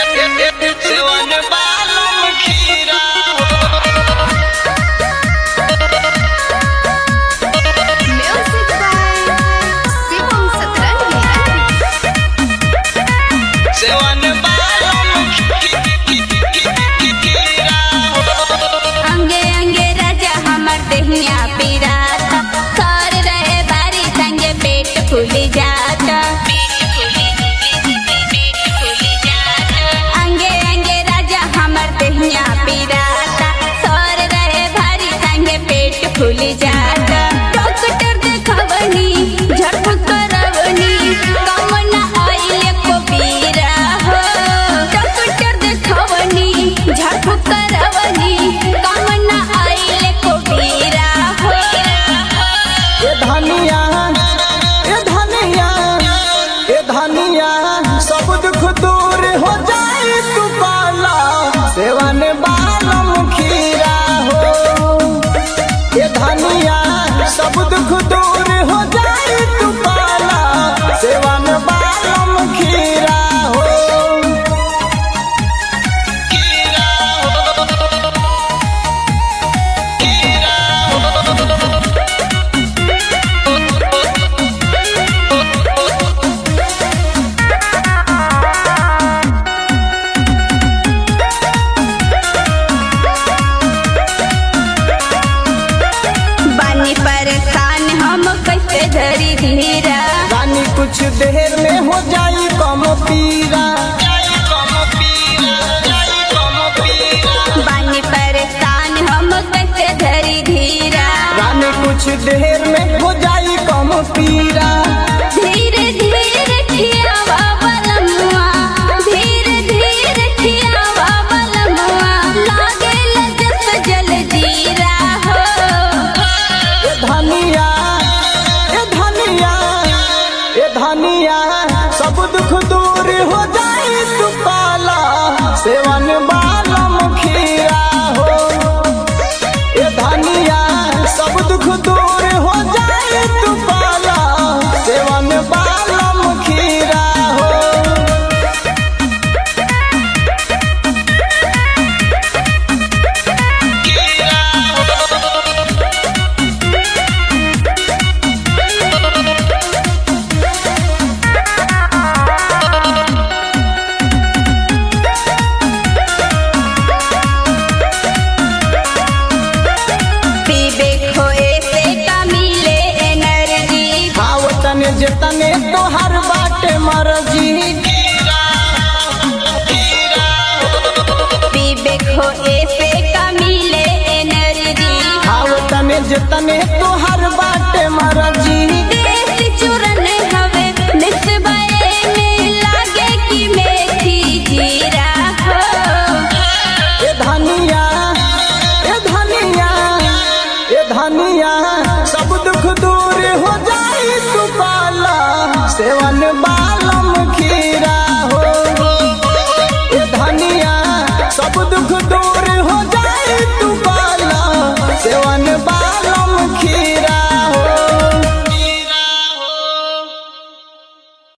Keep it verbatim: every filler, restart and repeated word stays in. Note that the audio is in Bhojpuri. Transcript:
सेवन बालम खीरा Music by Shivam Satrangi. सेवन बालम खीरा अंगे अंगे राजा हमर देहिया पिराता कर रहे बारी संगे पेट फूल जाता अंगे अंगे राजा हमर देहिया पिराता कर रहे भारी संगे पेट फूल जाता डॉक्टर देखवनी झटपट करवनी कम ना आइले को पीरा हो डॉक्टर देखवनी झटपट करवनी कम ना आइले को पीरा हो ए धनिया ए धनिया ए धनिया सब दुख दूर हो जाए तू पाला सेवन बालम खीरा हो ए धनिया सब दुख दूर हो जाए तू पाला सेवन बालम खीरा हो खीरा खीरा बानी परेशान हम कैसे धरी धीरा रानी कुछ देर में हो जाई कम पीरा जाई कम पीरा जाई कम पीरा बानी परेशान हम कैसे धरी धीरा रानी कुछ देर में हो जाई कम पीरा धीरे धीरे खियावा बलमुआ धीरे धीरे खियावा बलमुआ लागे लजत जल जीरा हो ए धनिया ए धनिया ए धनिया सब दुख दूर हो जाए तू पाला सेवन बालम खीरा हो ए धनिया सब दुख दूर हो जाए तू पाला सेवन बालम खीरा हो पीबे खोए से का मिले एनर्जी भाव तने जे तने